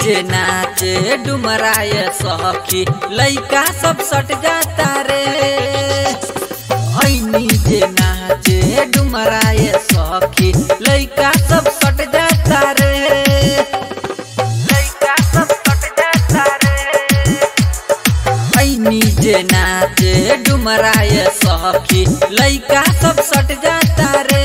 जे नाचे डुमराय सखी लइका सब सट जाता रे। ऐनी जे नाचे डुमराय सखी लइका सब सट जाता रे। लइका सब सट जाता रे। ऐनी जे नाचे डुमराय सखी लइका सब सट जाता रे।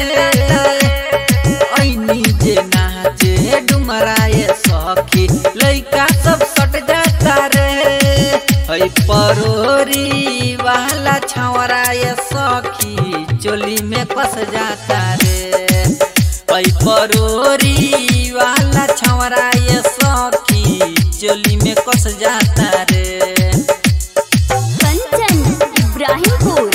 ऐनी जे नाचे डुमराय सखी लइका सब सट जाता रे। है परोरी वाला छौराय सखी चोली में कस जाता रे। है परोरी वाला छौराय सखी चोली में कस जाता रे। कंचन इब्राहिमपुर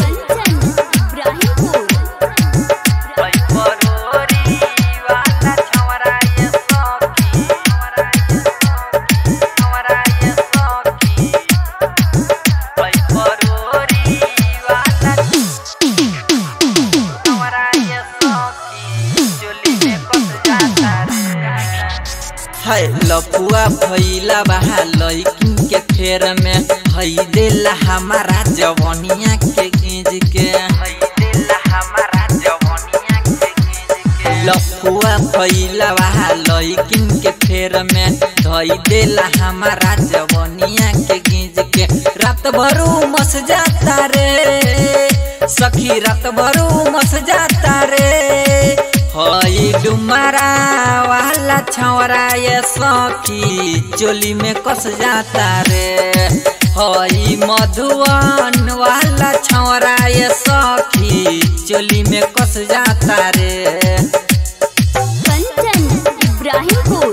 है लपुआ भैला बहा लइकिन के फेर में है देला हमारा जवनिया के गीज के। लपुआ भैला बहा लइकिन के फेर में धई देला हमारा जवनिया के गीज के। रात भरू मस जाता रे सखी, रात भरू मस जाता रे। हई डुमरा वाला छौराय सखी चोली में कस जाता रे। हई मधुवन वाला छौराय सखी चोली में कस जाता रे। कंचन इब्राहिमपुर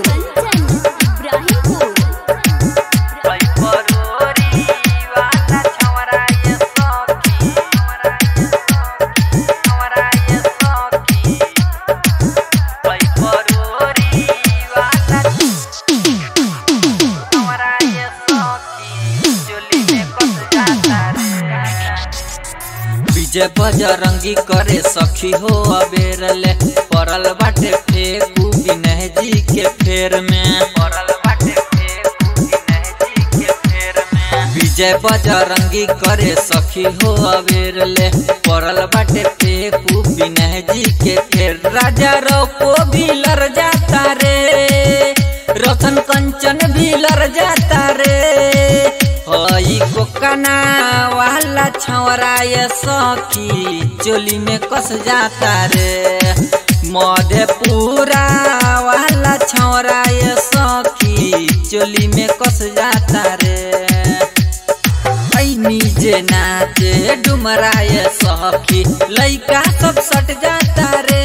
विजय बजरंगी करे सखी हो अबेरले पड़ल बाटे फेकू विनय जी के फेर में। पड़ल बाटे फेकू विनय जी के फेर में। विजय बजरंगी करे सखी हो अबेरले पड़ल बाटे फेकू विनय जी के फेर। राजा रोको भी लड़ जाता रे, रोशन कंचन भी लड़ जाता रे। हई कोकना वाला छौराय सखी चोली में कस जाता रे। मधेपुरा वाला छौराय सखी चोली में कस जाता रे। ऐनी जे नाचे डुमराय सखी लइका सब सट जाता रे।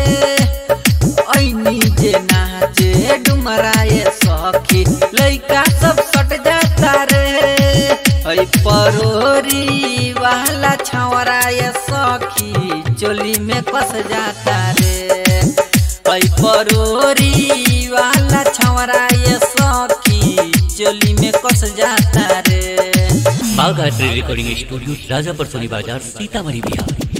ऐनी जे नाचे डुमराय सखी लइका सब सट जाता रे। है परोरी वाला छौराय सखी चोली में कस जाता रे। है परोरी वाला छौराय सखी चोली में कस जाता रे। बाघ रिकॉर्डिंग स्टूडियो राजापुर सोनी बाजार सीतामढ़ी बिहार।